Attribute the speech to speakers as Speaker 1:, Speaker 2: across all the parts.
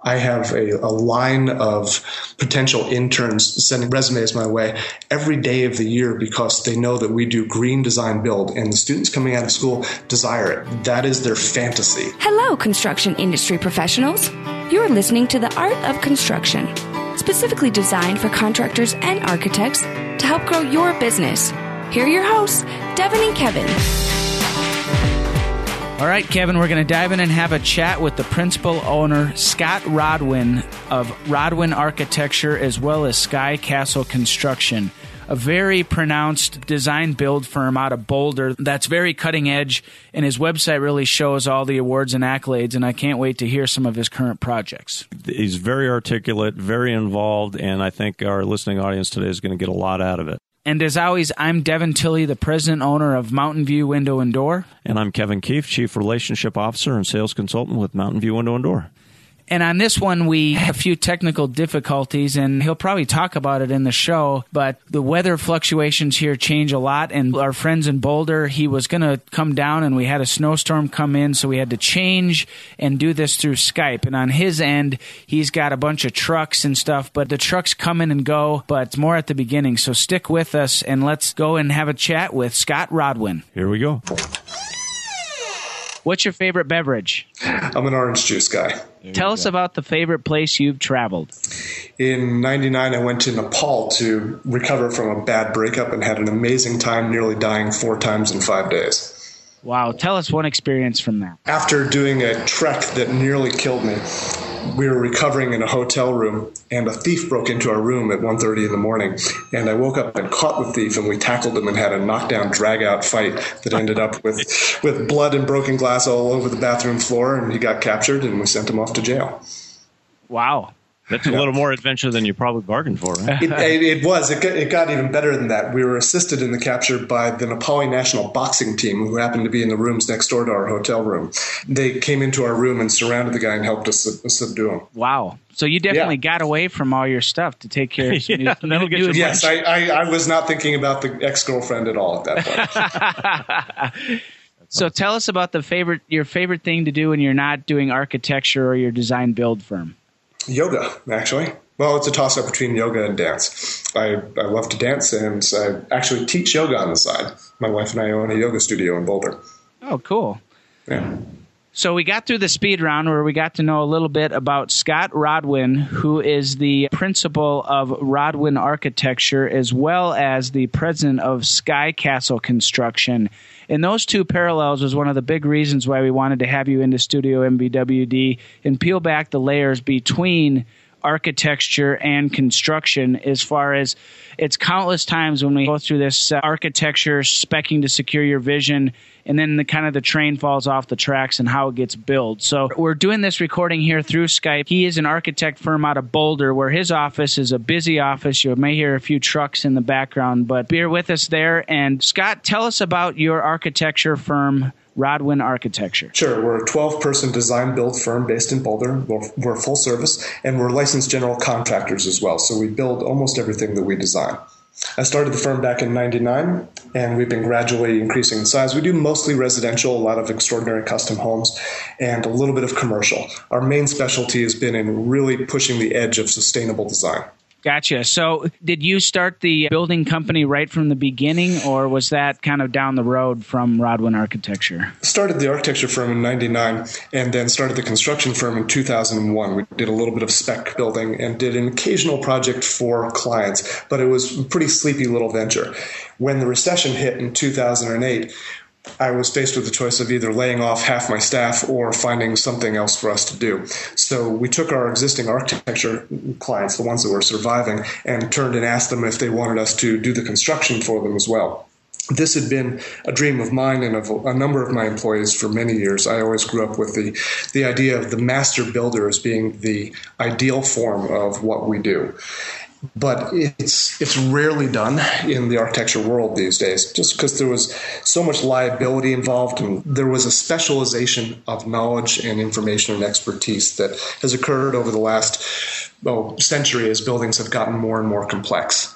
Speaker 1: I have a line of potential interns sending resumes my way every day of the year because they know that we do green design build, and the students coming out of school desire it. That is their fantasy.
Speaker 2: Hello, construction industry professionals. You're listening to The Art of Construction, specifically designed for contractors and architects to help grow your business. Here are your hosts, Devin and Kevin.
Speaker 3: All right, Kevin, we're going to dive in and have a chat with the principal owner, Scott Rodwin of Rodwin Architecture, as well as Sky Castle Construction, a very pronounced design build firm out of Boulder that's very cutting edge, and his website really shows all the awards and accolades, and I can't wait to hear some of his current projects.
Speaker 4: He's very articulate, very involved, and I think our listening audience today is going to get a lot out of it.
Speaker 3: And as always, I'm Devin Tilley, the president owner of Mountain View Window and Door.
Speaker 4: And I'm Kevin Keefe, Chief Relationship Officer and Sales Consultant with Mountain View Window and Door.
Speaker 3: And on this one, we have a few technical difficulties, and he'll probably talk about it in the show, but the weather fluctuations here change a lot, and our friends in Boulder, he was going to come down, and we had a snowstorm come in, so we had to change and do this through Skype. And on his end, he's got a bunch of trucks and stuff, but the trucks come in and go, but it's more at the beginning. So stick with us, and let's go and have a chat with Scott Rodwin.
Speaker 4: Here we go.
Speaker 3: What's your favorite beverage?
Speaker 1: I'm an orange juice guy.
Speaker 3: Tell us about the favorite place you've traveled.
Speaker 1: In 99, I went to Nepal to recover from a bad breakup and had an amazing time, nearly dying 4 times in 5 days.
Speaker 3: Wow. Tell us one experience from that.
Speaker 1: After doing a trek that nearly killed me, we were recovering in a hotel room, and a thief broke into our room at 1:30 in the morning. And I woke up and caught the thief, and we tackled him and had a knockdown, drag-out fight that ended up with blood and broken glass all over the bathroom floor, and he got captured, and we sent him off to jail.
Speaker 3: Wow.
Speaker 4: That's a little more adventure than you probably bargained for, right?
Speaker 1: It was. It got even better than that. We were assisted in the capture by the Nepali national boxing team, who happened to be in the rooms next door to our hotel room. They came into our room and surrounded the guy and helped us subdue him.
Speaker 3: Wow. So you definitely got away from all your stuff to take care of some new
Speaker 1: Yes, I was not thinking about the ex-girlfriend at all at that point.
Speaker 3: So tell us about your favorite thing to do when you're not doing architecture or your design build firm.
Speaker 1: Yoga, actually. Well, it's a toss-up between yoga and dance. I love to dance, and I actually teach yoga on the side. My wife and I own a yoga studio in Boulder.
Speaker 3: Oh, cool.
Speaker 1: Yeah.
Speaker 3: So we got through the speed round where we got to know a little bit about Scott Rodwin, who is the principal of Rodwin Architecture, as well as the president of Sky Castle Construction. And those two parallels was one of the big reasons why we wanted to have you into Studio MVWD and peel back the layers between architecture and construction, as far as it's countless times when we go through this architecture, speccing to secure your vision, and then the train falls off the tracks and how it gets built. So we're doing this recording here through Skype. He is an architect firm out of Boulder, where his office is a busy office. You may hear a few trucks in the background, but bear with us there. And Scott, tell us about your architecture firm, Rodwin Architecture.
Speaker 1: Sure. We're a 12-person design build firm based in Boulder. We're full service, and we're licensed general contractors as well. So we build almost everything that we design. I started the firm back in 99, and we've been gradually increasing in size. We do mostly residential, a lot of extraordinary custom homes, and a little bit of commercial. Our main specialty has been in really pushing the edge of sustainable design.
Speaker 3: Gotcha. So did you start the building company right from the beginning, or was that kind of down the road from Rodwin Architecture?
Speaker 1: Started the architecture firm in 99 and then started the construction firm in 2001. We did a little bit of spec building and did an occasional project for clients, but it was a pretty sleepy little venture. When the recession hit in 2008, I was faced with the choice of either laying off half my staff or finding something else for us to do. So we took our existing architecture clients, the ones that were surviving, and turned and asked them if they wanted us to do the construction for them as well. This had been a dream of mine and of a number of my employees for many years. I always grew up with the idea of the master builder as being the ideal form of what we do. But it's rarely done in the architecture world these days, just because there was so much liability involved, and there was a specialization of knowledge and information and expertise that has occurred over the last century as buildings have gotten more and more complex.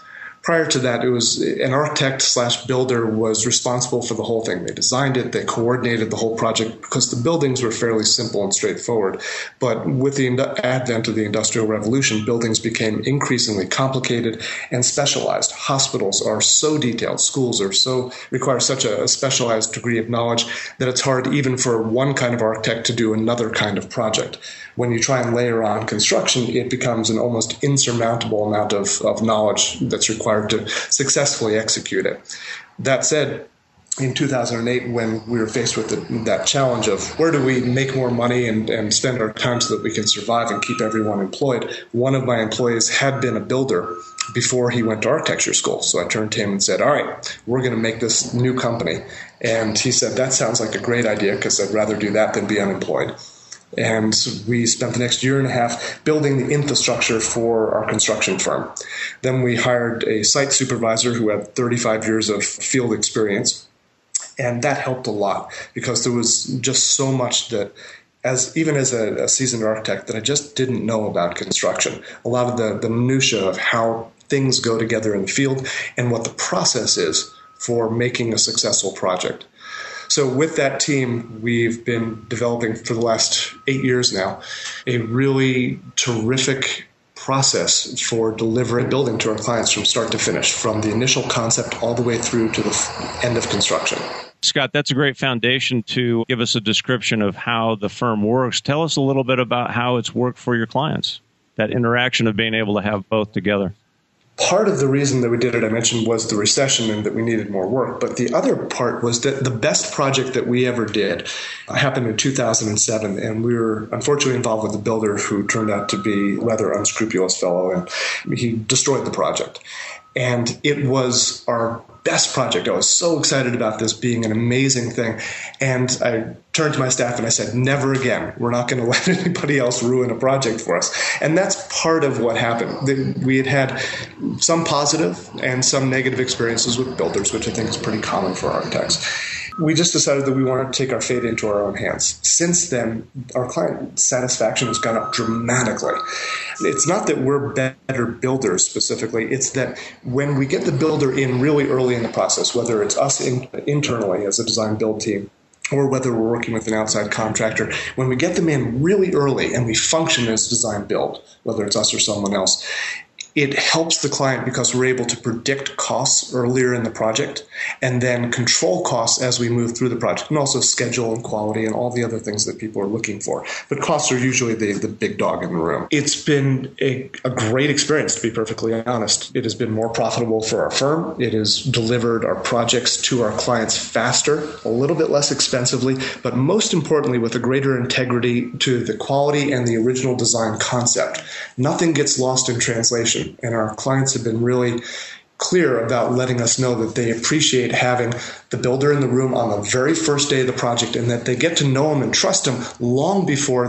Speaker 1: Prior to that, it was an architect/builder was responsible for the whole thing. They designed it, they coordinated the whole project because the buildings were fairly simple and straightforward. But with the advent of the Industrial Revolution, buildings became increasingly complicated and specialized. Hospitals are so detailed, schools require such a specialized degree of knowledge that it's hard even for one kind of architect to do another kind of project. When you try and layer on construction, it becomes an almost insurmountable amount of knowledge that's required to successfully execute it. That said, in 2008, when we were faced with that challenge of where do we make more money and spend our time so that we can survive and keep everyone employed, one of my employees had been a builder before he went to architecture school. So I turned to him and said, all right, we're going to make this new company. And he said, that sounds like a great idea because I'd rather do that than be unemployed. And we spent the next year and a half building the infrastructure for our construction firm. Then we hired a site supervisor who had 35 years of field experience. And that helped a lot because there was just so much that even as a seasoned architect that I just didn't know about construction. A lot of the minutia of how things go together in the field and what the process is for making a successful project. So with that team, we've been developing for the last 8 years now a really terrific process for delivering a building to our clients from start to finish, from the initial concept all the way through to the end of construction.
Speaker 4: Scott, that's a great foundation to give us a description of how the firm works. Tell us a little bit about how it's worked for your clients, that interaction of being able to have both together.
Speaker 1: Part of the reason that we did it, I mentioned, was the recession and that we needed more work. But the other part was that the best project that we ever did happened in 2007. And we were unfortunately involved with a builder who turned out to be a rather unscrupulous fellow. And he destroyed the project. And it was our best project. I was so excited about this being an amazing thing. And I turned to my staff and I said, never again. We're not going to let anybody else ruin a project for us. And that's part of what happened. We had some positive and some negative experiences with builders, which I think is pretty common for architects. We just decided that we wanted to take our fate into our own hands. Since then, our client satisfaction has gone up dramatically. It's not that we're better builders specifically. It's that when we get the builder in really early in the process, whether it's us internally as a design build team, or whether we're working with an outside contractor, when we get them in really early and we function as design build, whether it's us or someone else, it helps the client because we're able to predict costs earlier in the project and then control costs as we move through the project, and also schedule and quality and all the other things that people are looking for. But costs are usually the big dog in the room. It's been a great experience, to be perfectly honest. It has been more profitable for our firm. It has delivered our projects to our clients faster, a little bit less expensively, but most importantly, with a greater integrity to the quality and the original design concept. Nothing gets lost in translation. And our clients have been really clear about letting us know that they appreciate having the builder in the room on the very first day of the project, and that they get to know him and trust him long before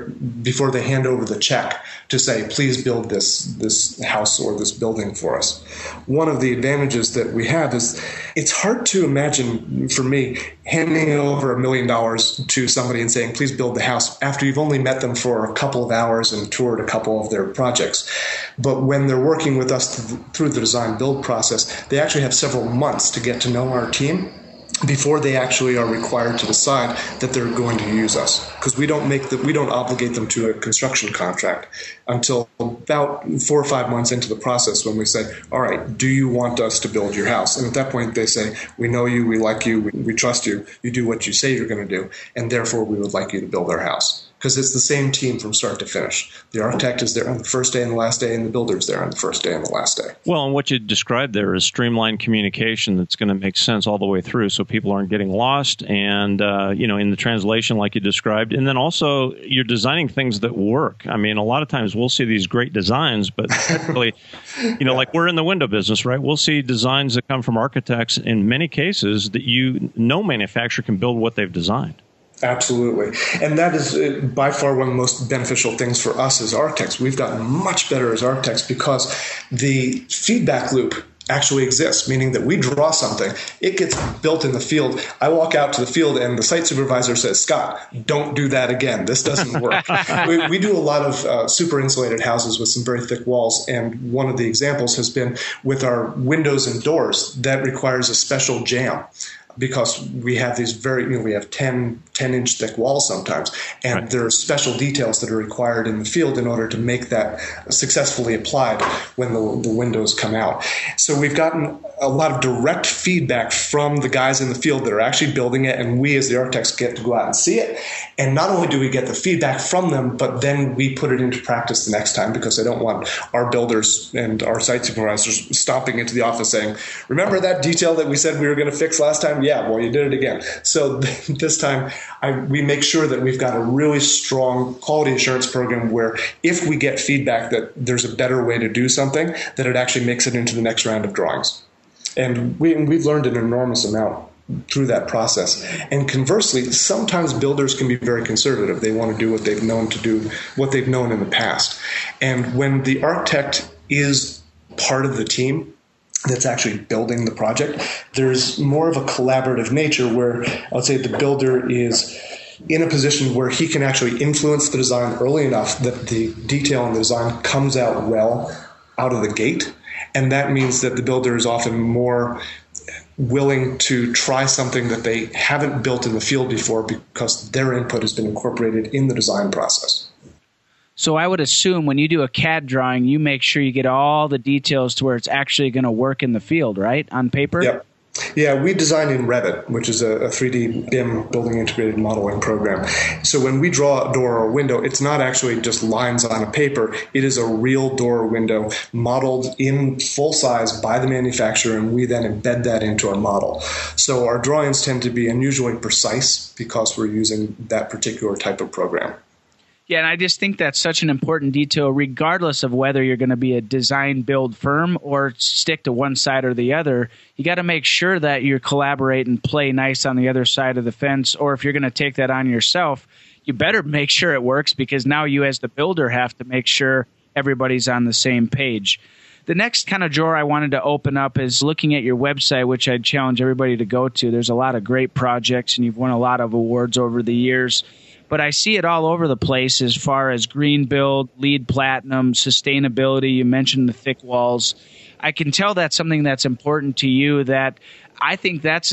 Speaker 1: they hand over the check to say, please build this house or this building for us. One of the advantages that we have is it's hard to imagine, for me, handing over $1 million to somebody and saying, please build the house, after you've only met them for a couple of hours and toured a couple of their projects. But when they're working with us through the design build process, they actually have several months to get to know our team before they actually are required to decide that they're going to use us, because we don't obligate them to a construction contract until about 4 or 5 months into the process, when we say, all right, do you want us to build your house? And at that point they say, we know you, we like you, we trust you, you do what you say you're going to do, and therefore we would like you to build our house. Because it's the same team from start to finish. The architect is there on the first day and the last day, and the builder is there on the first day and the last day.
Speaker 4: Well, and what you described there is streamlined communication that's going to make sense all the way through, so people aren't getting lost and, in the translation like you described. And then also you're designing things that work. I mean, a lot of times we'll see these great designs, but actually, like we're in the window business, right? We'll see designs that come from architects in many cases that no manufacturer can build what they've designed.
Speaker 1: Absolutely. And that is by far one of the most beneficial things for us as architects. We've gotten much better as architects because the feedback loop actually exists, meaning that we draw something, it gets built in the field. I walk out to the field and the site supervisor says, Scott, don't do that again. This doesn't work. we do a lot of super insulated houses with some very thick walls. And one of the examples has been with our windows and doors that requires a special jamb, because we have these we have 10-inch thick walls sometimes, and
Speaker 4: right.
Speaker 1: there are special details that are required in the field in order to make that successfully applied when the windows come out. So we've gotten a lot of direct feedback from the guys in the field that are actually building it, and we as the architects get to go out and see it. And not only do we get the feedback from them, but then we put it into practice the next time, because I don't want our builders and our site supervisors stomping into the office saying, remember that detail that we said we were going to fix last time? Yeah, well, you did it again. So this time we make sure that we've got a really strong quality assurance program where if we get feedback that there's a better way to do something, that it actually makes it into the next round of drawings. And we've learned an enormous amount through that process. And conversely, sometimes builders can be very conservative. They want to do what they've known to do, what they've known in the past. And when the architect is part of the team that's actually building the project, there's more of a collaborative nature where I would say the builder is in a position where he can actually influence the design early enough that the detail in the design comes out well out of the gate. And that means that the builder is often more willing to try something that they haven't built in the field before because their input has been incorporated in the design process.
Speaker 3: So I would assume when you do a CAD drawing, you make sure you get all the details to where it's actually going to work in the field, right, on paper?
Speaker 1: Yep. Yeah, we design in Revit, which is a 3D BIM building integrated modeling program. So when we draw a door or a window, it's not actually just lines on a paper. It is a real door or window modeled in full size by the manufacturer, and we then embed that into our model. So our drawings tend to be unusually precise because we're using that particular type of program.
Speaker 3: Yeah, and I just think that's such an important detail, regardless of whether you're going to be a design-build firm or stick to one side or the other. You got to make sure that you collaborate and play nice on the other side of the fence, or if you're going to take that on yourself, you better make sure it works, because now you as the builder have to make sure everybody's on the same page. The next kind of drawer I wanted to open up is looking at your website, which I'd challenge everybody to go to. There's a lot of great projects, and you've won a lot of awards over the years. But I see it all over the place as far as green build, LEED Platinum, sustainability. You mentioned the thick walls. I can tell that's something that's important to you, that I think that's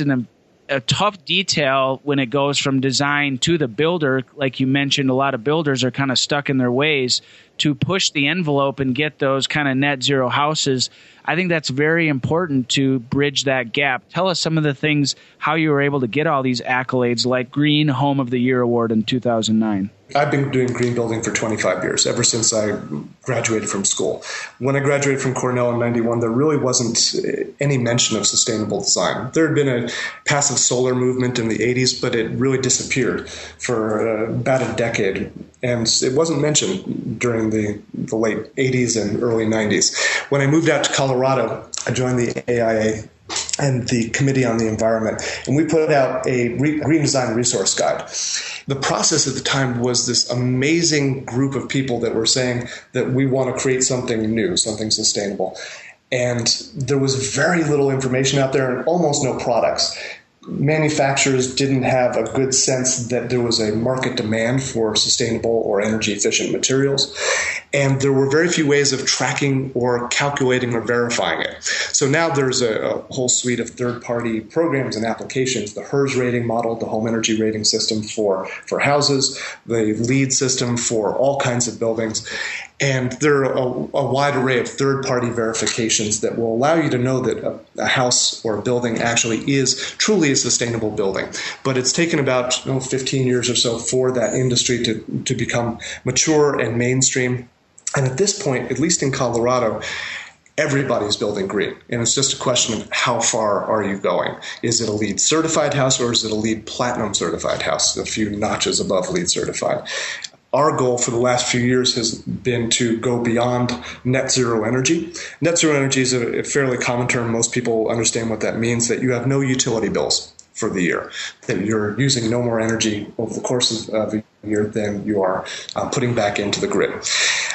Speaker 3: a tough detail when it goes from design to the builder. Like you mentioned, a lot of builders are kind of stuck in their ways to push the envelope and get those kind of net zero houses. I think that's very important to bridge that gap. Tell us some of the things, how you were able to get all these accolades like Green Home of the Year Award in 2009.
Speaker 1: I've been doing green building for 25 years, ever since I graduated from school. When I graduated from Cornell in 91, there really wasn't any mention of sustainable design. There had been a passive solar movement in the 80s, but it really disappeared for about a decade. And it wasn't mentioned during the late 80s and early 90s. When I moved out to Colorado, I joined the AIA and the Committee on the Environment, and we put out a Green Design Resource Guide. The process at the time was this amazing group of people that were saying that we want to create something new, something sustainable. And there was very little information out there and almost no products. Manufacturers didn't have a good sense that there was a market demand for sustainable or energy efficient materials. And there were very few ways of tracking or calculating or verifying it. So now there's a whole suite of third-party programs and applications, the HERS rating model, the home energy rating system for houses, the LEED system for all kinds of buildings. And there are a wide array of third-party verifications that will allow you to know that a house or a building actually is truly a sustainable building. But it's taken about 15 years or so for that industry to become mature and mainstream. And at this point, at least in Colorado, everybody's building green. And it's just a question of how far are you going? Is it a LEED certified house or is it a LEED Platinum certified house, a few notches above LEED certified? Our goal for the last few years has been to go beyond net zero energy. Net zero energy is a fairly common term. Most people understand what that means, that you have no utility bills for the year, that you're using no more energy over the course of the year than you are putting back into the grid.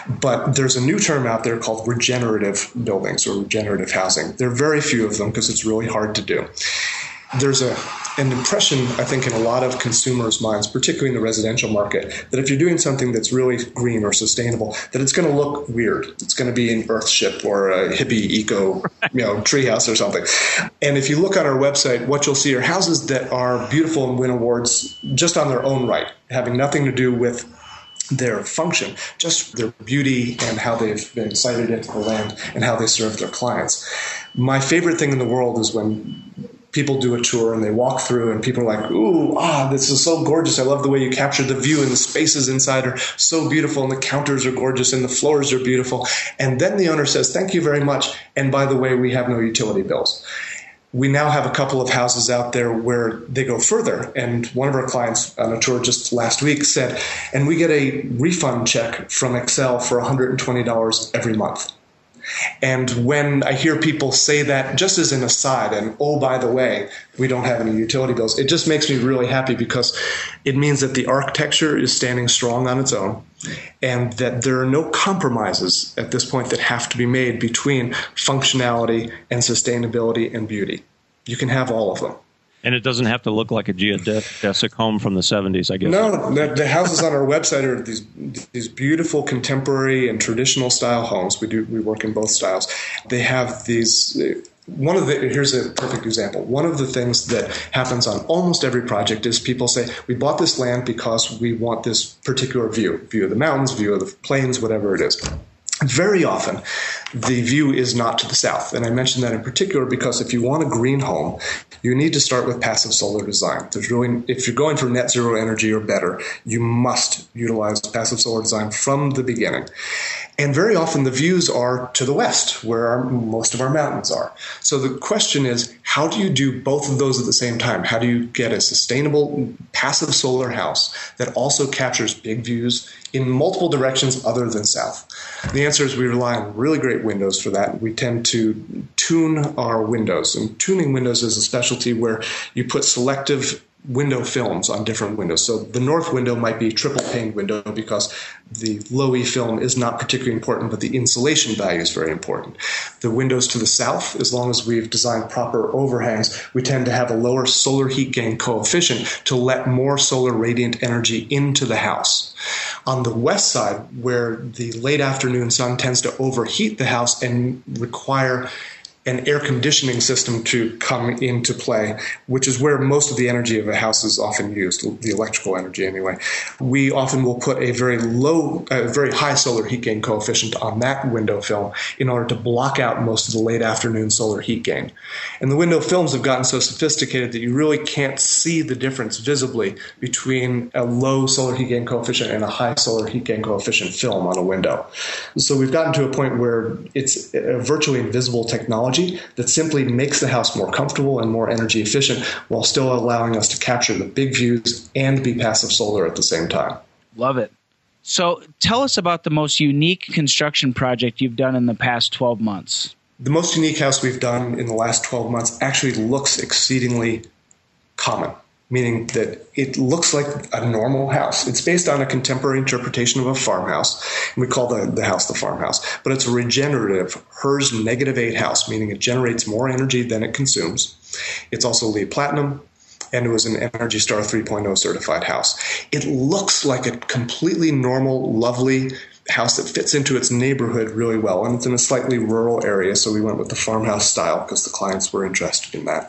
Speaker 1: But there's a new term out there called regenerative buildings or regenerative housing. There are very few of them because it's really hard to do. There's an impression, I think, in a lot of consumers' minds, particularly in the residential market, that if you're doing something that's really green or sustainable, that it's going to look weird. It's going to be an Earthship or a hippie eco, treehouse or something. And if you look on our website, what you'll see are houses that are beautiful and win awards just on their own right, having nothing to do with their function, just their beauty and how they've been sited into the land and how they serve their clients. My favorite thing in the world is when people do a tour and they walk through and people are like, ooh, this is so gorgeous. I love the way you captured the view, and the spaces inside are so beautiful, and the counters are gorgeous and the floors are beautiful. And then the owner says, thank you very much. And by the way, we have no utility bills. We now have a couple of houses out there where they go further. And one of our clients on a tour just last week said, and we get a refund check from Excel for $120 every month. And when I hear people say that just as an aside, and oh, by the way, we don't have any utility bills, it just makes me really happy because it means that the architecture is standing strong on its own and that there are no compromises at this point that have to be made between functionality and sustainability and beauty. You can have all of them.
Speaker 4: And it doesn't have to look like a geodesic home from the 70s, I guess.
Speaker 1: No, the houses on our website are these beautiful contemporary and traditional style homes. We work in both styles. They have these. Here's a perfect example. One of the things that happens on almost every project is people say, we bought this land because we want this particular view of the mountains, view of the plains, whatever it is. Very often, the view is not to the south. And I mention that in particular because if you want a green home, you need to start with passive solar design. If you're going for net zero energy or better, you must utilize passive solar design from the beginning. And very often the views are to the west, where most of our mountains are. So the question is, how do you do both of those at the same time? How do you get a sustainable passive solar house that also captures big views in multiple directions other than south? The answer is we rely on really great windows for that. We tend to tune our windows. And tuning windows is a specialty where you put selective window films on different windows. So the north window might be triple paned window because the low E film is not particularly important, but the insulation value is very important. The windows to the south, as long as we've designed proper overhangs, we tend to have a lower solar heat gain coefficient to let more solar radiant energy into the house. On the west side, where the late afternoon sun tends to overheat the house and require an air conditioning system to come into play, which is where most of the energy of a house is often used, the electrical energy anyway. We often will put a very high solar heat gain coefficient on that window film in order to block out most of the late afternoon solar heat gain. And the window films have gotten so sophisticated that you really can't see the difference visibly between a low solar heat gain coefficient and a high solar heat gain coefficient film on a window. So we've gotten to a point where it's a virtually invisible technology that simply makes the house more comfortable and more energy efficient while still allowing us to capture the big views and be passive solar at the same time.
Speaker 3: Love it. So tell us about the most unique construction project you've done in the past 12 months.
Speaker 1: The most unique house we've done in the last 12 months actually looks exceedingly common, meaning that it looks like a normal house. It's based on a contemporary interpretation of a farmhouse. We call the house the farmhouse. But it's a regenerative HERS -8 house, meaning it generates more energy than it consumes. It's also LEED Platinum, and it was an Energy Star 3.0 certified house. It looks like a completely normal, lovely house that fits into its neighborhood really well, and it's in a slightly rural area, so we went with the farmhouse style because the clients were interested in that.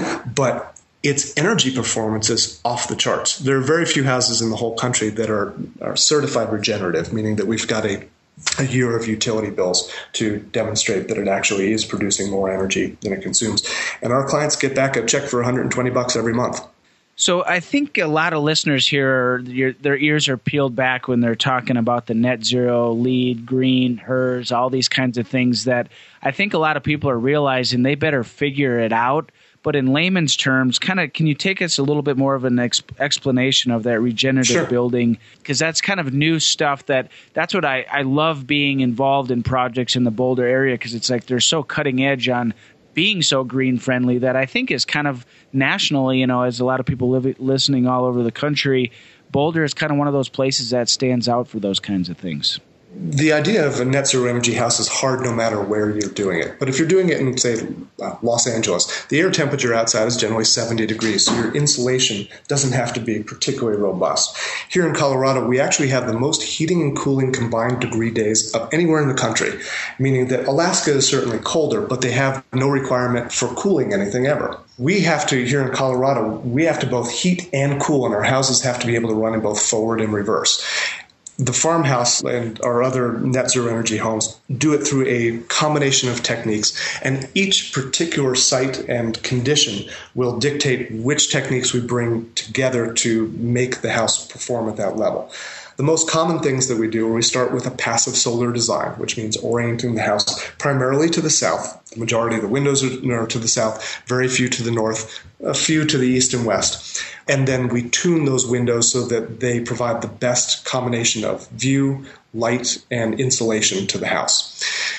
Speaker 1: But its energy performance is off the charts. There are very few houses in the whole country that are certified regenerative, meaning that we've got a year of utility bills to demonstrate that it actually is producing more energy than it consumes. And our clients get back a check for $120 every month.
Speaker 3: So I think a lot of listeners here, their ears are peeled back when they're talking about the net zero, LEED, green, HERS, all these kinds of things that I think a lot of people are realizing they better figure it out. But in layman's terms, can you take us a little bit more of an explanation of that regenerative building? Because that's kind of new stuff. That's what I love being involved in projects in the Boulder area, because it's like they're so cutting edge on being so green friendly that I think is kind of nationally, as a lot of people listening all over the country, Boulder is kind of one of those places that stands out for those kinds of things.
Speaker 1: The idea of a net zero energy house is hard no matter where you're doing it. But if you're doing it in, say, Los Angeles, the air temperature outside is generally 70 degrees, so your insulation doesn't have to be particularly robust. Here in Colorado, we actually have the most heating and cooling combined degree days of anywhere in the country, meaning that Alaska is certainly colder, but they have no requirement for cooling anything ever. We have to, here in Colorado, we have to both heat and cool, and our houses have to be able to run in both forward and reverse. The farmhouse and our other net zero energy homes do it through a combination of techniques, and each particular site and condition will dictate which techniques we bring together to make the house perform at that level. The most common things that we do are we start with a passive solar design, which means orienting the house primarily to the south. The majority of the windows are to the south, very few to the north, a few to the east and west. And then we tune those windows so that they provide the best combination of view, light, and insulation to the house.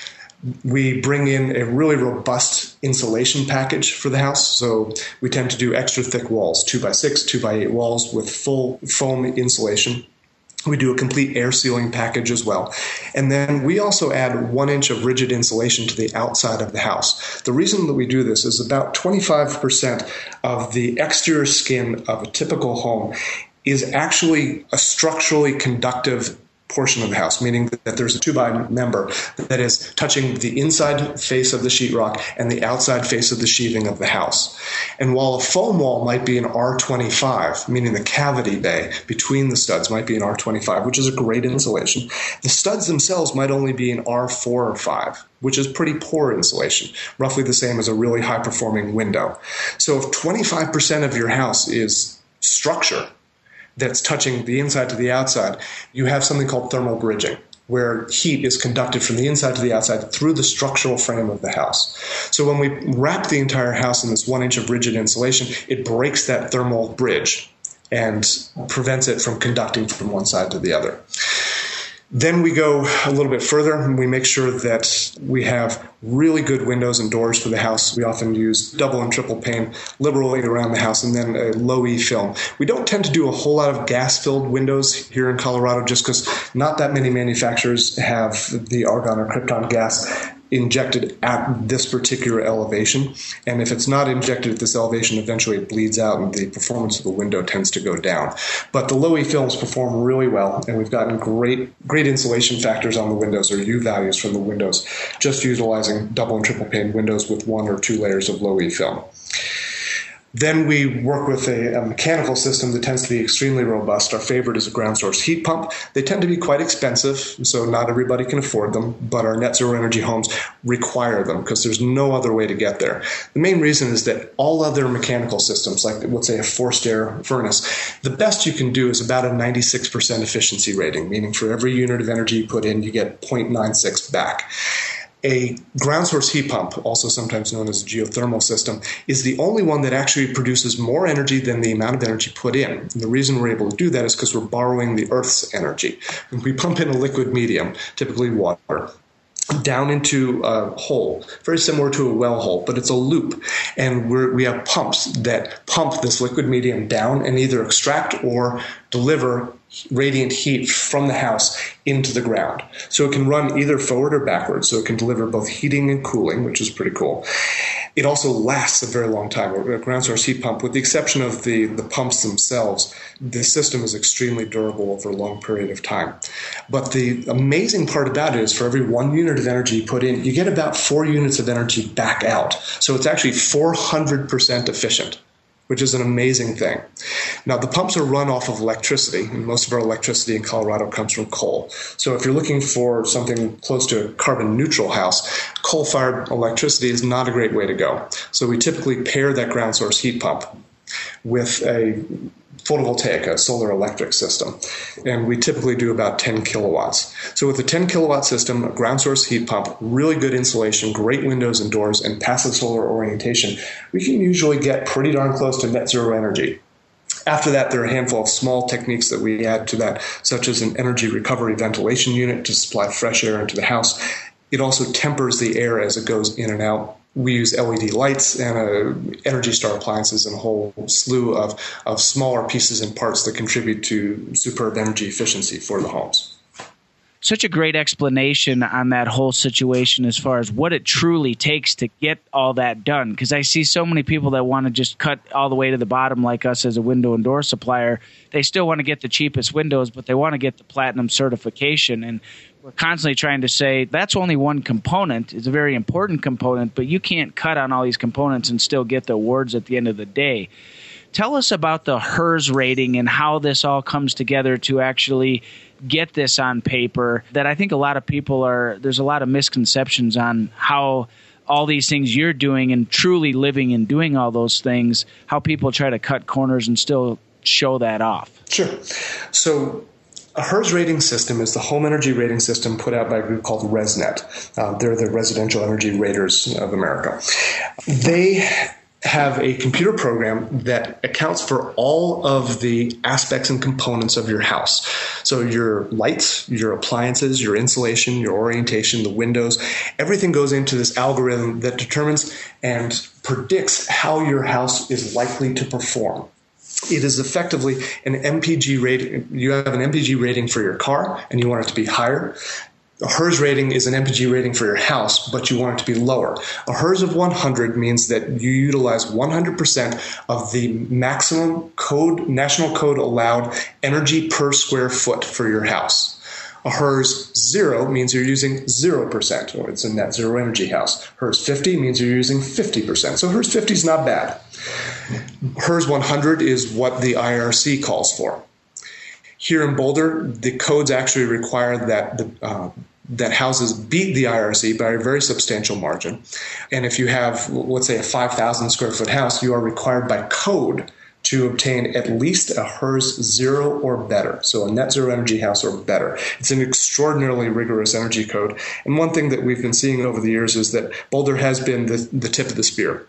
Speaker 1: We bring in a really robust insulation package for the house. So we tend to do extra thick walls, 2x6, 2x8 walls with full foam insulation. We do a complete air sealing package as well. And then we also add 1 inch of rigid insulation to the outside of the house. The reason that we do this is about 25% of the exterior skin of a typical home is actually a structurally conductive portion of the house, meaning that there's a 2x member that is touching the inside face of the sheetrock and the outside face of the sheathing of the house. And while a foam wall might be an R25, meaning the cavity bay between the studs might be an R25, which is a great insulation, the studs themselves might only be an R4 or 5, which is pretty poor insulation, roughly the same as a really high-performing window. So if 25% of your house is structure that's touching the inside to the outside, you have something called thermal bridging, where heat is conducted from the inside to the outside through the structural frame of the house. So when we wrap the entire house in this 1 inch of rigid insulation, it breaks that thermal bridge and prevents it from conducting from one side to the other. Then we go a little bit further and we make sure that we have really good windows and doors for the house. We often use double and triple pane liberally around the house, and then a low-E film. We don't tend to do a whole lot of gas-filled windows here in Colorado just because not that many manufacturers have the argon or krypton gas injected at this particular elevation. And if it's not injected at this elevation, eventually it bleeds out and the performance of the window tends to go down. But the low-E films perform really well, and we've gotten great insulation factors on the windows, or U values from the windows, just utilizing double and triple pane windows with 1 or 2 layers of low-E film. Then we work with a mechanical system that tends to be extremely robust. Our favorite is a ground source heat pump. They tend to be quite expensive, so not everybody can afford them, but our net zero energy homes require them because there's no other way to get there. The main reason is that all other mechanical systems, like let's say a forced air furnace, the best you can do is about a 96% efficiency rating, meaning for every unit of energy you put in, you get 0.96 back. A ground source heat pump, also sometimes known as a geothermal system, is the only one that actually produces more energy than the amount of energy put in. And the reason we're able to do that is because we're borrowing the Earth's energy. When we pump in a liquid medium, typically water, down into a hole, very similar to a well hole, but it's a loop. And we have pumps that pump this liquid medium down and either extract or deliver radiant heat from the house into the ground. So it can run either forward or backwards, so it can deliver both heating and cooling, which is pretty cool. It also lasts a very long time. A ground source heat pump, with the exception of the pumps themselves, the system is extremely durable over a long period of time. But the amazing part about it is for every 1 unit of energy put in, you get about 4 units of energy back out. So it's actually 400% efficient, which is an amazing thing. Now, the pumps are run off of electricity, and most of our electricity in Colorado comes from coal. So if you're looking for something close to a carbon neutral house, coal-fired electricity is not a great way to go. So we typically pair that ground source heat pump with a photovoltaic, a solar electric system. And we typically do about 10 kilowatts. So with a 10 kilowatt system, a ground source heat pump, really good insulation, great windows and doors, and passive solar orientation, we can usually get pretty darn close to net zero energy. After that, there are a handful of small techniques that we add to that, such as an energy recovery ventilation unit to supply fresh air into the house. It also tempers the air as it goes in and out. We use LED lights and Energy Star appliances and a whole slew of smaller pieces and parts that contribute to superb energy efficiency for the homes.
Speaker 3: such a great explanation on that whole situation as far as what it truly takes to get all that done. Because I see so many people that want to just cut all the way to the bottom like us as a window and door supplier. They still want to get the cheapest windows, but they want to get the platinum certification. And we're constantly trying to say that's only one component. It's a very important component, but you can't cut on all these components and still get the awards at the end of the day. Tell us about the HERS rating and how this all comes together to actually get this on paper. That I think a lot of people there's a lot of misconceptions on how all these things you're doing and truly living and doing all those things, how people try to cut corners and still show that off.
Speaker 1: Sure. So a HERS rating system is the home energy rating system put out by a group called ResNet. They're the Residential Energy Raters of America. They have a computer program that accounts for all of the aspects and components of your house. So your lights, your appliances, your insulation, your orientation, the windows, everything goes into this algorithm that determines and predicts how your house is likely to perform. It is effectively an MPG rating. You have an MPG rating for your car and you want it to be higher. A HERS rating is an MPG rating for your house, but you want it to be lower. A HERS of 100 means that you utilize 100% of the maximum national code allowed energy per square foot for your house. A HERS 0 means you're using 0%, or it's a net zero energy house. HERS 50 means you're using 50%. So HERS 50 is not bad. HERS 100 is what the IRC calls for. Here in Boulder, the codes actually require that houses beat the IRC by a very substantial margin. And if you have, let's say, a 5,000 square foot house, you are required by code to obtain at least a HERS 0 or better, so a net zero energy house or better. It's an extraordinarily rigorous energy code. And one thing that we've been seeing over the years is that Boulder has been the tip of the spear.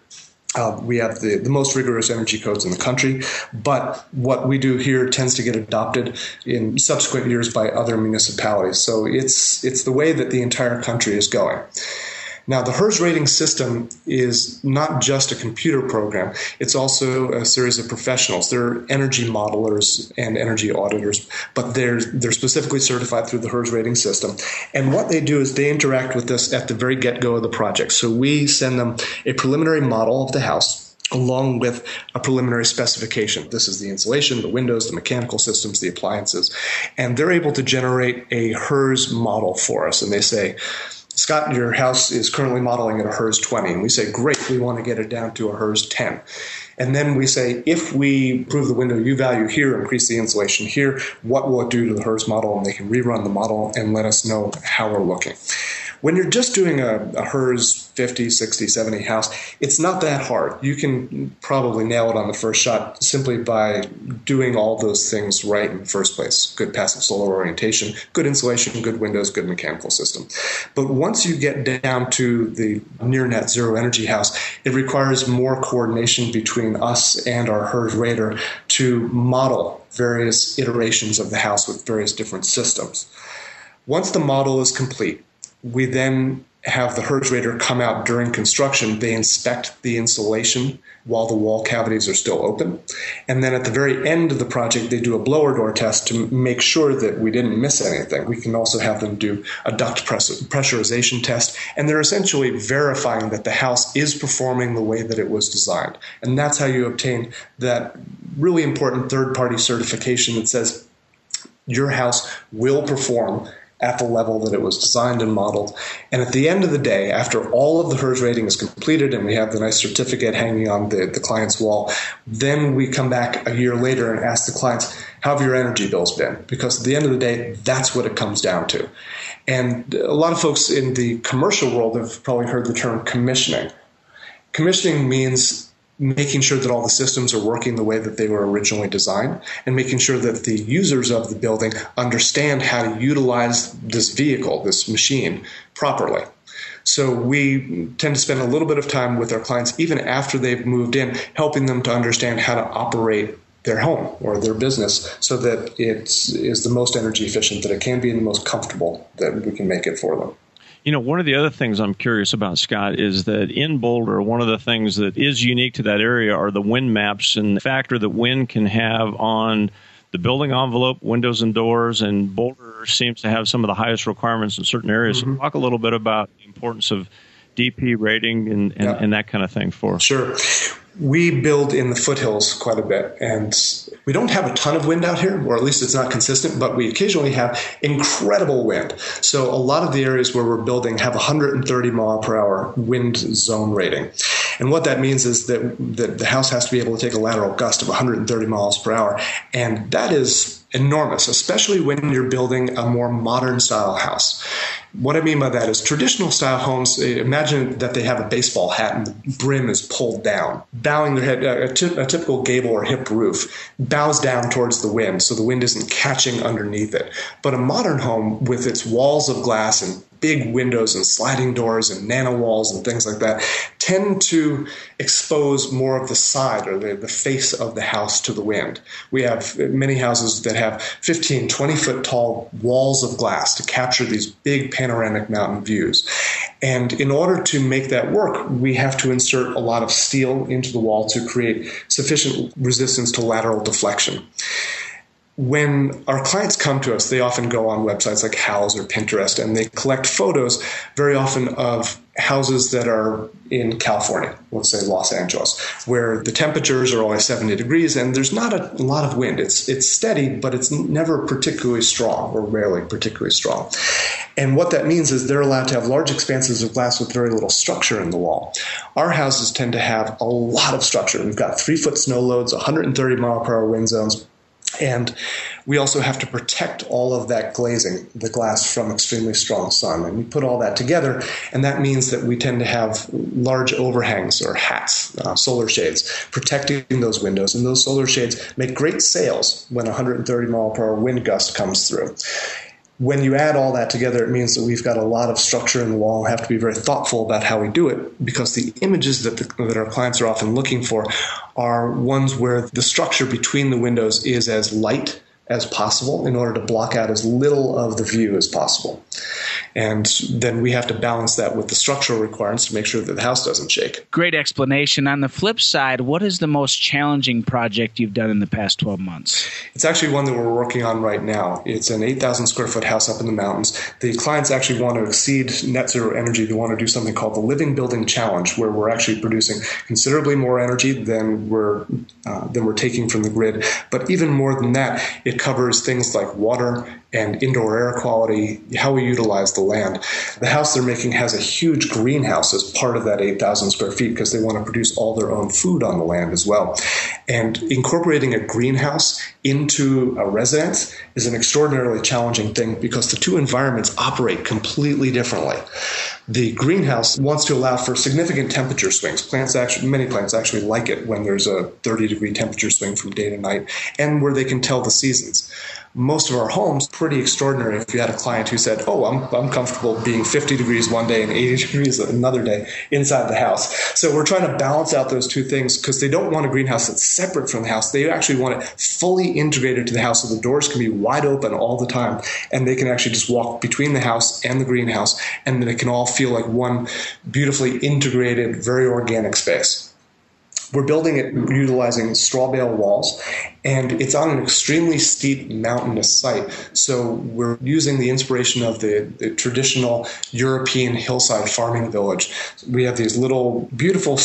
Speaker 1: We have the most rigorous energy codes in the country, but what we do here tends to get adopted in subsequent years by other municipalities. So it's the way that the entire country is going. Now, the HERS rating system is not just a computer program. It's also a series of professionals. They're energy modelers and energy auditors, but they're specifically certified through the HERS rating system. And what they do is they interact with us at the very get-go of the project. So we send them a preliminary model of the house, along with a preliminary specification. This is the insulation, the windows, the mechanical systems, the appliances. And they're able to generate a HERS model for us. And they say, Scott, your house is currently modeling at a HERS 20. And we say, great, we want to get it down to a HERS 10. And then we say, if we improve the window U value here, increase the insulation here, what will it do to the HERS model? And they can rerun the model and let us know how we're looking. When you're just doing a HERS 50, 60, 70 house, it's not that hard. You can probably nail it on the first shot simply by doing all those things right in the first place. Good passive solar orientation, good insulation, good windows, good mechanical system. But once you get down to the near net zero energy house, it requires more coordination between us and our HERS rater to model various iterations of the house with various different systems. Once the model is complete, we then have the HERS rater come out during construction. They inspect the insulation while the wall cavities are still open. And then at the very end of the project, they do a blower door test to make sure that we didn't miss anything. We can also have them do a duct pressurization test. And they're essentially verifying that the house is performing the way that it was designed. And that's how you obtain that really important third-party certification that says your house will perform at the level that it was designed and modeled. And at the end of the day, after all of the HERS rating is completed and we have the nice certificate hanging on the client's wall, then we come back a year later and ask the clients, how have your energy bills been? Because at the end of the day, that's what it comes down to. And a lot of folks in the commercial world have probably heard the term commissioning. Commissioning means making sure that all the systems are working the way that they were originally designed and making sure that the users of the building understand how to utilize this vehicle, this machine, properly. So we tend to spend a little bit of time with our clients, even after they've moved in, helping them to understand how to operate their home or their business so that it is the most energy efficient that it can be and the most comfortable that we can make it for them.
Speaker 4: You know, one of the other things I'm curious about, Scott, is that in Boulder, one of the things that is unique to that area are the wind maps and the factor that wind can have on the the building envelope, windows and doors, and Boulder seems to have some of the highest requirements in certain areas. So talk a little bit about the importance of DP rating and that kind of thing for.
Speaker 1: Sure. We build in the foothills quite a bit, and we don't have a ton of wind out here, or at least it's not consistent, but we occasionally have incredible wind. So a lot of the areas where we're building have 130 mile per hour wind zone rating. And what that means is that the house has to be able to take a lateral gust of 130 miles per hour, and that is enormous, especially when you're building a more modern style house. What I mean by that is traditional style homes, imagine that they have a baseball hat and the brim is pulled down, bowing their head. A typical gable or hip roof bows down towards the wind, so the wind isn't catching underneath it. But a modern home with its walls of glass and big windows and sliding doors and nano walls and things like that tend to expose more of the side or the face of the house to the wind. We have many houses that have 15, 20-foot tall walls of glass to capture these big panoramic mountain views. And in order to make that work, we have to insert a lot of steel into the wall to create sufficient resistance to lateral deflection. When our clients come to us, they often go on websites like Houzz or Pinterest, and they collect photos very often of houses that are in California, let's say Los Angeles, where the temperatures are always 70 degrees and there's not a lot of wind. It's steady, but it's never particularly strong, or rarely particularly strong. And what that means is they're allowed to have large expanses of glass with very little structure in the wall. Our houses tend to have a lot of structure. We've got 3-foot snow loads, 130 mile per hour wind zones. And we also have to protect all of that glazing, the glass, from extremely strong sun. And we put all that together, and that means that we tend to have large overhangs or hats, solar shades, protecting those windows. And those solar shades make great sails when a 130 mile per hour wind gust comes through. When you add all that together, it means that we've got a lot of structure in the wall and have to be very thoughtful about how we do it, because the images that our clients are often looking for are ones where the structure between the windows is as light as possible in order to block out as little of the view as possible. And then we have to balance that with the structural requirements to make sure that the house doesn't shake.
Speaker 3: Great explanation. On the flip side, what is the most challenging project you've done in the past 12 months?
Speaker 1: It's actually one that we're working on right now. It's an 8,000 square foot house up in the mountains. The clients actually want to exceed net zero energy. They want to do something called the Living Building Challenge, where we're actually producing considerably more energy than we're taking from the grid. But even more than that, it covers things like water and indoor air quality, how we utilize the land. The house they're making has a huge greenhouse as part of that 8,000 square feet because they want to produce all their own food on the land as well. And incorporating a greenhouse into a residence is an extraordinarily challenging thing because the two environments operate completely differently. The greenhouse wants to allow for significant temperature swings. Many plants actually like it when there's a 30-degree temperature swing from day to night and where they can tell the seasons. Most of our homes, pretty extraordinary if you had a client who said, oh, I'm comfortable being 50 degrees one day and 80 degrees another day inside the house. So we're trying to balance out those two things because they don't want a greenhouse that's separate from the house. They actually want it fully integrated to the house so the doors can be wide open all the time and they can actually just walk between the house and the greenhouse and then it can all feel like one beautifully integrated, very organic space. We're building it utilizing straw bale walls, and it's on an extremely steep mountainous site. So we're using the inspiration of the traditional European hillside farming village. We have these little beautiful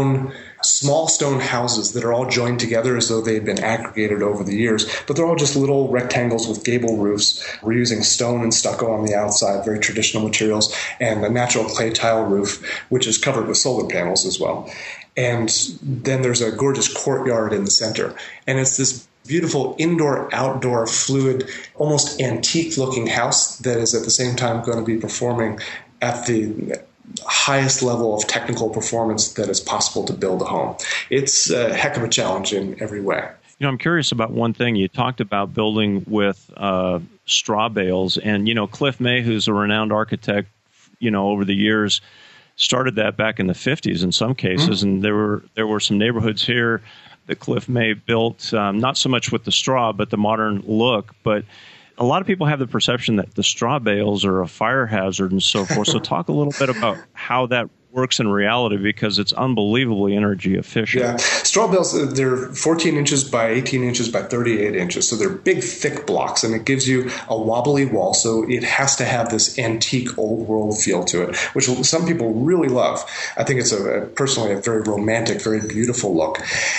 Speaker 1: small stone houses that are all joined together as though they've been aggregated over the years, but they're all just little rectangles with gable roofs. We're using stone and stucco on the outside, very traditional materials, and a natural clay tile roof, which is covered with solar panels as well. And then there's a gorgeous courtyard in the center. And it's this beautiful indoor-outdoor fluid, almost antique-looking house that is at the same time going to be performing at the highest level of technical performance that is possible to build a home. It's a heck of a challenge in every way.
Speaker 4: You know, I'm curious about one thing. You talked about building with straw bales. And, Cliff May, who's a renowned architect, over the years, started that back in the 50s in some cases, and there were some neighborhoods here that Cliff May built, not so much with the straw, but the modern look. But a lot of people have the perception that the straw bales are a fire hazard and so forth. So talk a little bit about how that works in reality because it's unbelievably energy efficient.
Speaker 1: Yeah. Straw bales, they're 14 inches by 18 inches by 38 inches. So they're big, thick blocks, and it gives you a wobbly wall. So it has to have this antique, old world feel to it, which some people really love. I think it's personally a very romantic, very beautiful look.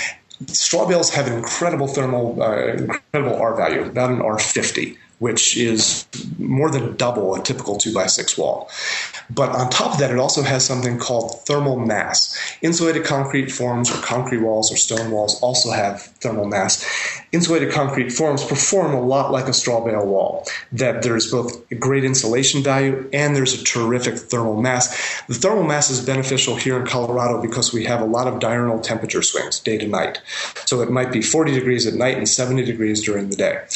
Speaker 1: Straw bales have an incredible incredible R value, about an R50, which is more than double a typical 2x6 wall. But on top of that, it also has something called thermal mass. Insulated concrete forms or concrete walls or stone walls also have thermal mass. Insulated concrete forms perform a lot like a straw bale wall, that there's both a great insulation value and there's a terrific thermal mass. The thermal mass is beneficial here in Colorado because we have a lot of diurnal temperature swings day to night. So it might be 40 degrees at night and 70 degrees during the day.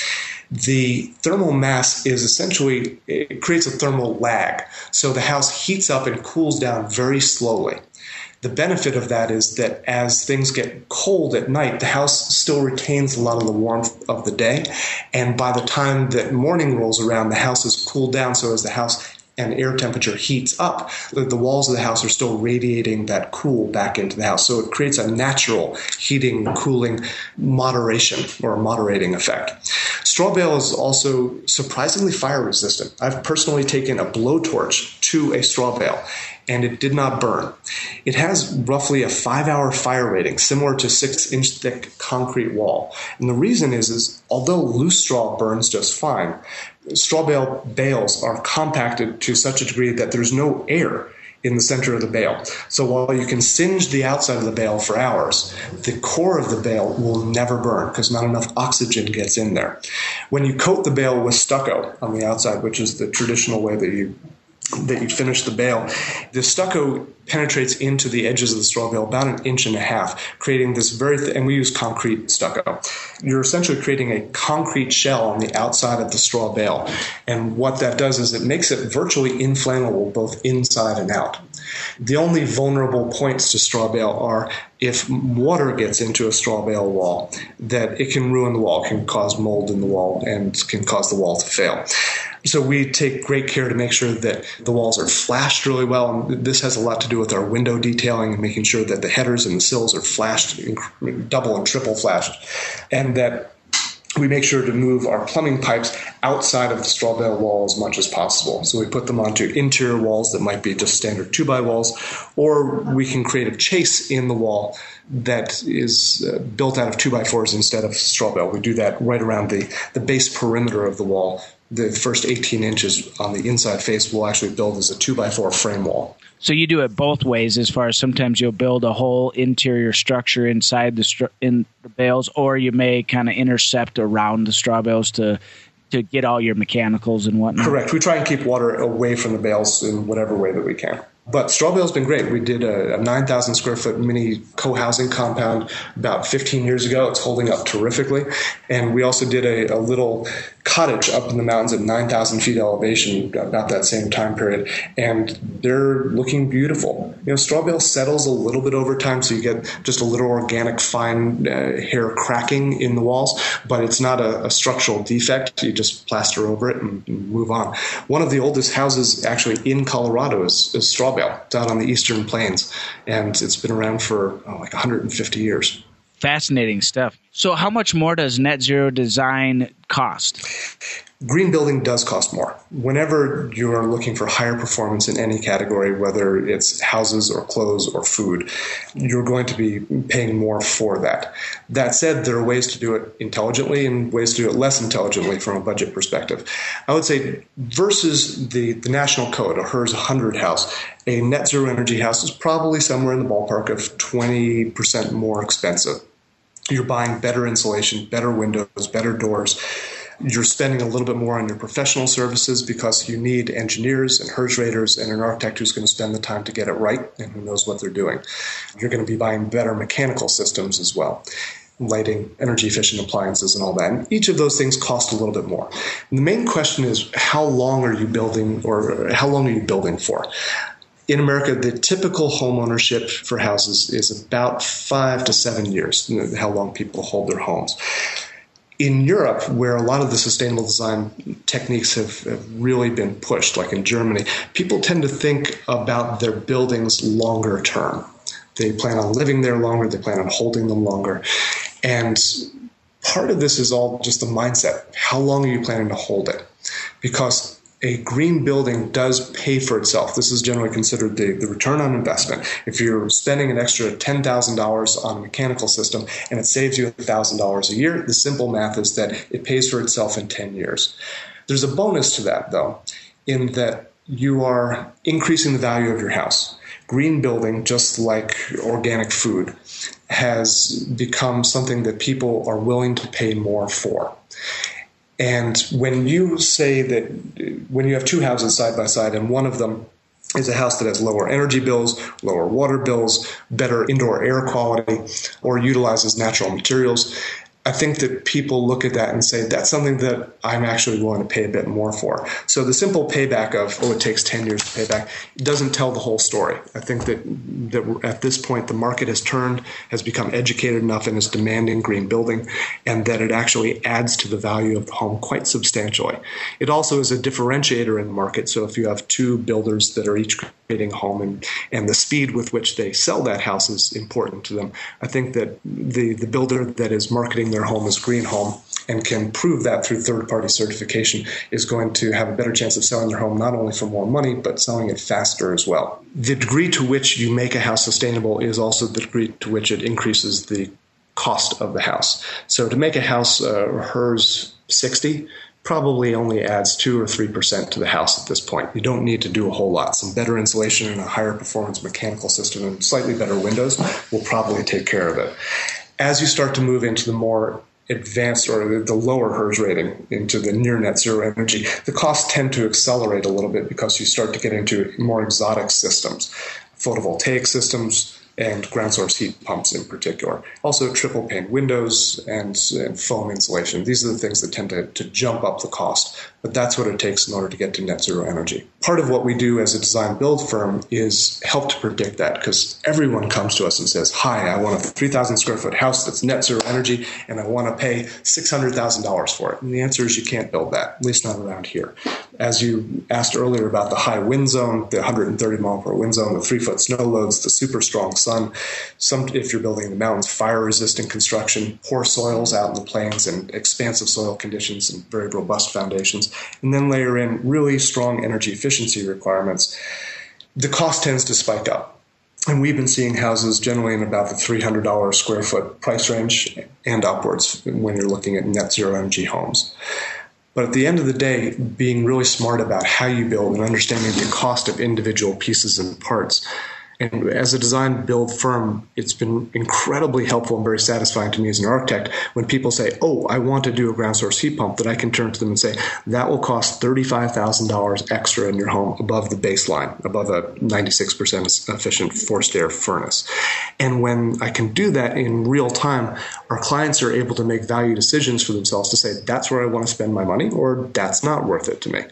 Speaker 1: The thermal mass is essentially, it creates a thermal lag. So the house heats up and cools down very slowly. The benefit of that is that as things get cold at night, the house still retains a lot of the warmth of the day. And by the time that morning rolls around, the house is cooled down. So as the house and air temperature heats up, the walls of the house are still radiating that cool back into the house. So it creates a natural heating, cooling moderation or a moderating effect. Straw bale is also surprisingly fire resistant. I've personally taken a blowtorch to a straw bale, and it did not burn. It has roughly a 5-hour fire rating, similar to 6-inch thick concrete wall. And the reason is although loose straw burns just fine, straw bale bales are compacted to such a degree that there's no air in the center of the bale. So while you can singe the outside of the bale for hours, the core of the bale will never burn because not enough oxygen gets in there. When you coat the bale with stucco on the outside, which is the traditional way that you finish the bale, the stucco penetrates into the edges of the straw bale about 1.5 inches, creating this and we use concrete stucco. You're essentially creating a concrete shell on the outside of the straw bale. And what that does is it makes it virtually inflammable both inside and out. The only vulnerable points to straw bale are if water gets into a straw bale wall, that it can ruin the wall, can cause mold in the wall, and can cause the wall to fail. So we take great care to make sure that the walls are flashed really well. And this has a lot to do with our window detailing and making sure that the headers and the sills are flashed, double and triple flashed, and that we make sure to move our plumbing pipes outside of the straw bale wall as much as possible. So we put them onto interior walls that might be just standard 2x walls, or we can create a chase in the wall that is built out of 2x4s instead of straw bale. We do that right around the base perimeter of the wall. The first 18 inches on the inside face will actually build as a 2x4 frame wall.
Speaker 3: So you do it both ways, as far as sometimes you'll build a whole interior structure inside in the bales, or you may kind of intercept around the straw bales to get all your mechanicals and whatnot.
Speaker 1: Correct. We try and keep water away from the bales in whatever way that we can. But straw bale's been great. We did a 9,000 square foot mini co-housing compound about 15 years ago. It's holding up terrifically. And we also did a little cottage up in the mountains at 9,000 feet elevation about that same time period. And they're looking beautiful. You know, straw bale settles a little bit over time, so you get just a little organic fine hair cracking in the walls, but it's not a structural defect. You just plaster over it and move on. One of the oldest houses actually in Colorado is straw bale. It's out on the eastern plains, and it's been around for like 150 years.
Speaker 3: Fascinating stuff. So how much more does Net Zero Design cost?
Speaker 1: Green building does cost more. Whenever you're looking for higher performance in any category, whether it's houses or clothes or food, you're going to be paying more for that. That said, there are ways to do it intelligently and ways to do it less intelligently from a budget perspective. I would say versus the national code, a HERS 100 house, a net zero energy house is probably somewhere in the ballpark of 20% more expensive. You're buying better insulation, better windows, better doors. You're spending a little bit more on your professional services because you need engineers and HERS raters and an architect who's going to spend the time to get it right and who knows what they're doing. You're going to be buying better mechanical systems as well, lighting, energy efficient appliances and all that. And each of those things cost a little bit more. And the main question is, how long are you building for? In America, the typical home ownership for houses is about 5 to 7 years, how long people hold their homes. In Europe, where a lot of the sustainable design techniques have really been pushed, like in Germany, people tend to think about their buildings longer term. They plan on living there longer, they plan on holding them longer. And part of this is all just the mindset. How long are you planning to hold it? Because a green building does pay for itself. This is generally considered the return on investment. If you're spending an extra $10,000 on a mechanical system and it saves you $1,000 a year, the simple math is that it pays for itself in 10 years. There's a bonus to that, though, in that you are increasing the value of your house. Green building, just like organic food, has become something that people are willing to pay more for. And when you say that when you have two houses side by side and one of them is a house that has lower energy bills, lower water bills, better indoor air quality, or utilizes natural materials, I think that people look at that and say, that's something that I'm actually willing to pay a bit more for. So the simple payback of, it takes 10 years to pay back, doesn't tell the whole story. I think that at this point, the market has turned, has become educated enough and is demanding green building, and that it actually adds to the value of the home quite substantially. It also is a differentiator in the market. So if you have two builders that are each creating a home and the speed with which they sell that house is important to them, I think that the builder that is marketing their home as green home and can prove that through third-party certification is going to have a better chance of selling their home not only for more money, but selling it faster as well. The degree to which you make a house sustainable is also the degree to which it increases the cost of the house. So to make a house HERS 60 probably only adds 2 or 3% to the house at this point. You don't need to do a whole lot. Some better insulation and a higher performance mechanical system and slightly better windows will probably take care of it. As you start to move into the more advanced or the lower HERS rating, into the near net zero energy, the costs tend to accelerate a little bit because you start to get into more exotic systems, photovoltaic systems, and ground source heat pumps in particular. Also triple pane windows and foam insulation. These are the things that tend to jump up the cost, but that's what it takes in order to get to net zero energy. Part of what we do as a design build firm is help to predict that, because everyone comes to us and says, hi, I want a 3,000 square foot house that's net zero energy and I want to pay $600,000 for it. And the answer is you can't build that, at least not around here. As you asked earlier about the high wind zone, the 130 mile per wind zone, the 3-foot snow loads, the super strong sun, if you're building in the mountains, fire resistant construction, poor soils out in the plains and expansive soil conditions and very robust foundations, and then layer in really strong energy efficiency requirements, the cost tends to spike up. And we've been seeing houses generally in about the $300 square foot price range and upwards when you're looking at net zero energy homes. But at the end of the day, being really smart about how you build and understanding the cost of individual pieces and parts. And as a design build firm, it's been incredibly helpful and very satisfying to me as an architect when people say, oh, I want to do a ground source heat pump, that I can turn to them and say, that will cost $35,000 extra in your home above the baseline, above a 96% efficient forced air furnace. And when I can do that in real time, our clients are able to make value decisions for themselves to say, that's where I want to spend my money, or that's not worth it to me.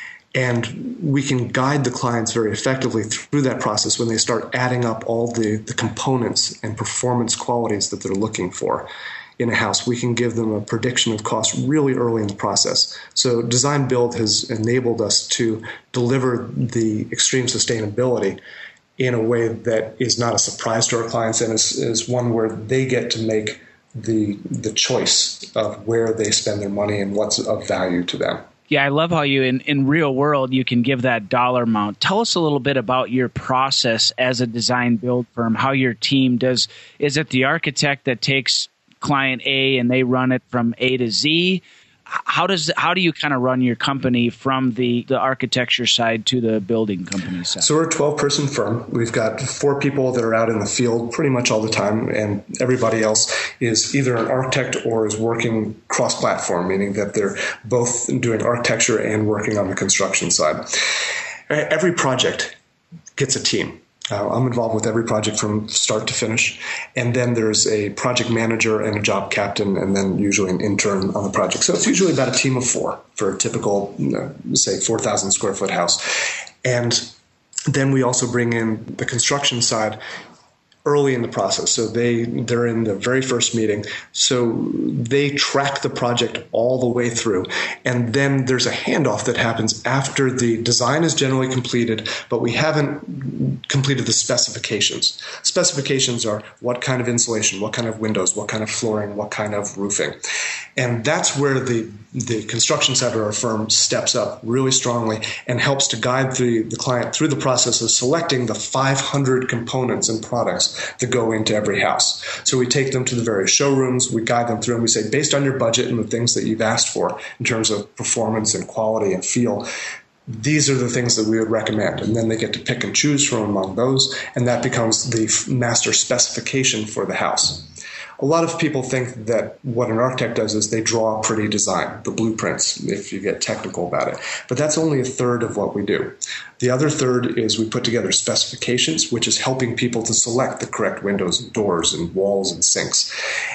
Speaker 1: And we can guide the clients very effectively through that process when they start adding up all the components and performance qualities that they're looking for in a house. We can give them a prediction of cost really early in the process. So design build has enabled us to deliver the extreme sustainability in a way that is not a surprise to our clients and is one where they get to make the choice of where they spend their money and what's of value to them.
Speaker 3: Yeah, I love how you, in real world, you can give that dollar amount. Tell us a little bit about your process as a design build firm, how your team does. Is it the architect that takes client A and they run it from A to Z? How do you kind of run your company from the architecture side to the building company side?
Speaker 1: So we're a 12-person firm. We've got 4 people that are out in the field pretty much all the time, and everybody else is either an architect or is working cross-platform, meaning that they're both doing architecture and working on the construction side. Every project gets a team. I'm involved with every project from start to finish. And then there's a project manager and a job captain, and then usually an intern on the project. So it's usually about a team of 4 for a typical, say, 4,000 square foot house. And then we also bring in the construction side. early in the process. So they're in the very first meeting. So they track the project all the way through. And then there's a handoff that happens after the design is generally completed, but we haven't completed the specifications. Specifications are what kind of insulation, what kind of windows, what kind of flooring, what kind of roofing. And that's where the construction side of our firm steps up really strongly and helps to guide the client through the process of selecting the 500 components and products that go into every house. So we take them to the various showrooms, we guide them through, and we say, based on your budget and the things that you've asked for in terms of performance and quality and feel, these are the things that we would recommend. And then they get to pick and choose from among those, and that becomes the master specification for the house. A lot of people think that what an architect does is they draw a pretty design, the blueprints, if you get technical about it. But that's only a third of what we do. The other third is we put together specifications, which is helping people to select the correct windows and doors and walls and sinks.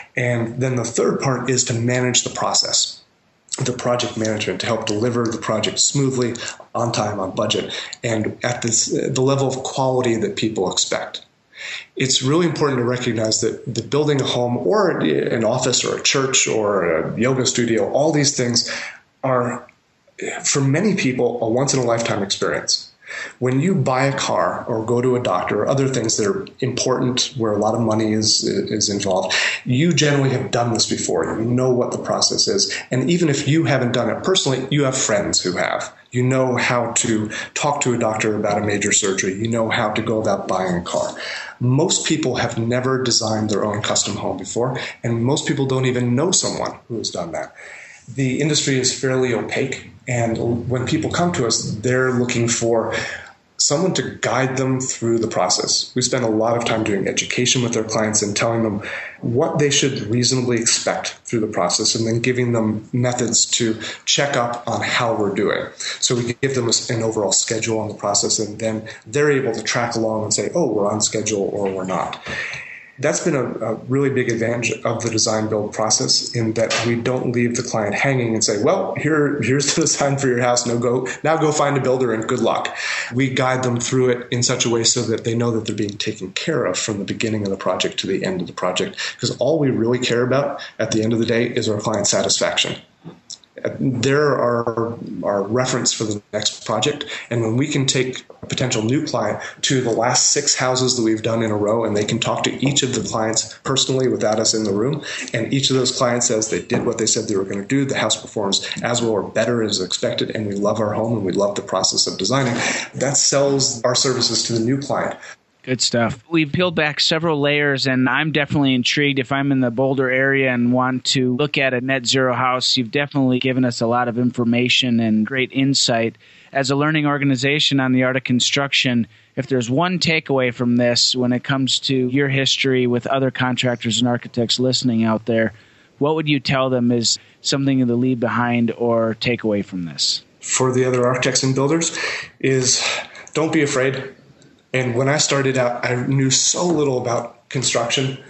Speaker 1: And then the third part is to manage the process, the project management, to help deliver the project smoothly, on time, on budget, and at the level of quality that people expect. It's really important to recognize that building a home or an office or a church or a yoga studio, all these things are, for many people, a once-in-a-lifetime experience. When you buy a car or go to a doctor or other things that are important where a lot of money is involved, you generally have done this before. You know what the process is. And even if you haven't done it personally, you have friends who have. You know how to talk to a doctor about a major surgery. You know how to go about buying a car. Most people have never designed their own custom home before, and most people don't even know someone who has done that. The industry is fairly opaque, and when people come to us, they're looking for someone to guide them through the process. We spend a lot of time doing education with our clients and telling them what they should reasonably expect through the process, and then giving them methods to check up on how we're doing. So we give them an overall schedule on the process, and then they're able to track along and say, oh, we're on schedule or we're not. That's been a really big advantage of the design build process, in that we don't leave the client hanging and say, well, here's the design for your house. Now go find a builder and good luck. We guide them through it in such a way so that they know that they're being taken care of from the beginning of the project to the end of the project. Because all we really care about at the end of the day is our client satisfaction. They're our reference for the next project. And when we can take a potential new client to the last 6 houses that we've done in a row, and they can talk to each of the clients personally without us in the room, and each of those clients says they did what they said they were going to do, the house performs as well or better as expected, and we love our home and we love the process of designing, that sells our services to the new client.
Speaker 3: Good stuff. We've peeled back several layers, and I'm definitely intrigued. If I'm in the Boulder area and want to look at a net zero house, you've definitely given us a lot of information and great insight. As a learning organization on the art of construction, if there's one takeaway from this when it comes to your history with other contractors and architects listening out there, what would you tell them is something to leave behind or take away from this?
Speaker 1: For the other architects and builders is don't be afraid. And when I started out, I knew so little about construction,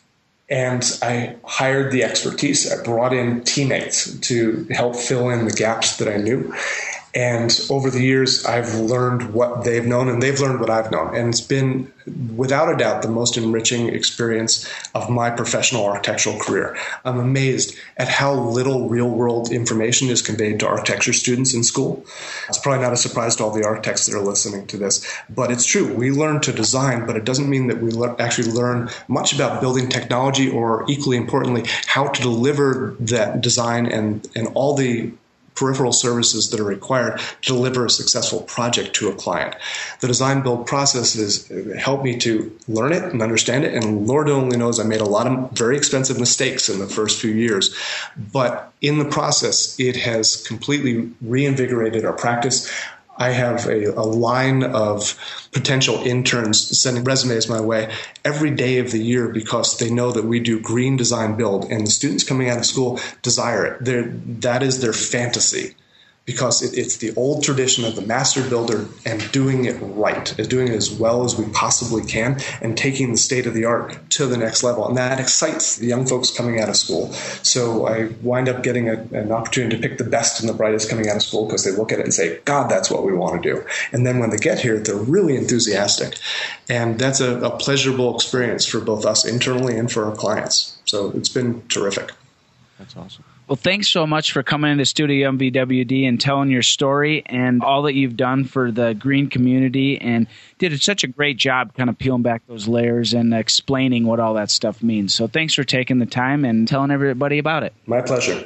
Speaker 1: and I hired the expertise. I brought in teammates to help fill in the gaps that I knew. And over the years, I've learned what they've known, and they've learned what I've known. And it's been, without a doubt, the most enriching experience of my professional architectural career. I'm amazed at how little real-world information is conveyed to architecture students in school. It's probably not a surprise to all the architects that are listening to this, but it's true. We learn to design, but it doesn't mean that we actually learn much about building technology, or equally importantly, how to deliver that design and all the peripheral services that are required to deliver a successful project to a client. The design build process has helped me to learn it and understand it, and Lord only knows I made a lot of very expensive mistakes in the first few years. But in the process, it has completely reinvigorated our practice. I have a line of potential interns sending resumes my way every day of the year because they know that we do green design build, and the students coming out of school desire it. That is their fantasy. because it's the old tradition of the master builder and doing it right, doing it as well as we possibly can, and taking the state of the art to the next level. And that excites the young folks coming out of school. So I wind up getting an opportunity to pick the best and the brightest coming out of school because they look at it and say, God, that's what we want to do. And then when they get here, they're really enthusiastic. And that's a pleasurable experience for both us internally and for our clients. So it's been terrific.
Speaker 4: That's awesome.
Speaker 3: Well, thanks so much for coming into Studio MVWD and telling your story and all that you've done for the green community, and did such a great job kind of peeling back those layers and explaining what all that stuff means. So thanks for taking the time and telling everybody about it.
Speaker 1: My pleasure.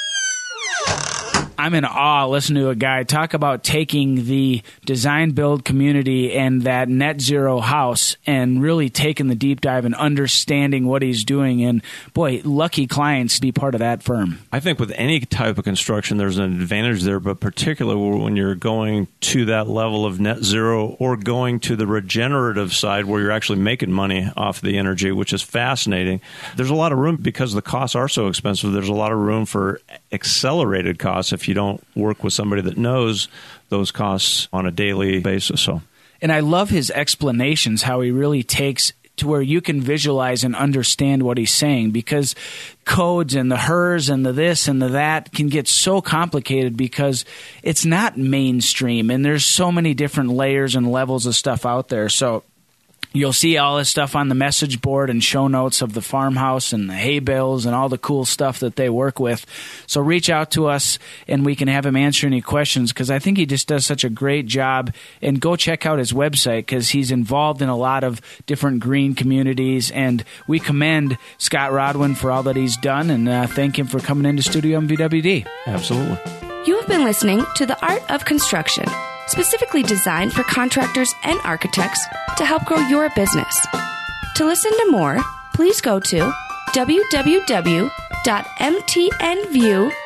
Speaker 3: I'm in awe listening to a guy talk about taking the design build community and that net zero house and really taking the deep dive and understanding what he's doing. And boy, lucky clients to be part of that firm.
Speaker 4: I think with any type of construction, there's an advantage there, but particularly when you're going to that level of net zero or going to the regenerative side where you're actually making money off the energy, which is fascinating. There's a lot of room because the costs are so expensive. There's a lot of room for accelerated costs if you don't work with somebody that knows those costs on a daily basis.
Speaker 3: And I love his explanations, how he really takes to where you can visualize and understand what he's saying, because codes and the HERS and the this and the that can get so complicated because it's not mainstream and there's so many different layers and levels of stuff out there. So you'll see all this stuff on the message board and show notes of the farmhouse and the hay bales and all the cool stuff that they work with. So reach out to us and we can have him answer any questions, because I think he just does such a great job. And go check out his website because he's involved in a lot of different green communities. And we commend Scott Rodwin for all that he's done and thank him for coming into Studio MVWD.
Speaker 4: Absolutely.
Speaker 2: You have been listening to The Art of Construction, specifically designed for contractors and architects to help grow your business. To listen to more, please go to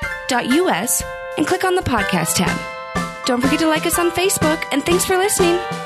Speaker 2: www.mtnview.us and click on the podcast tab. Don't forget to like us on Facebook, and thanks for listening.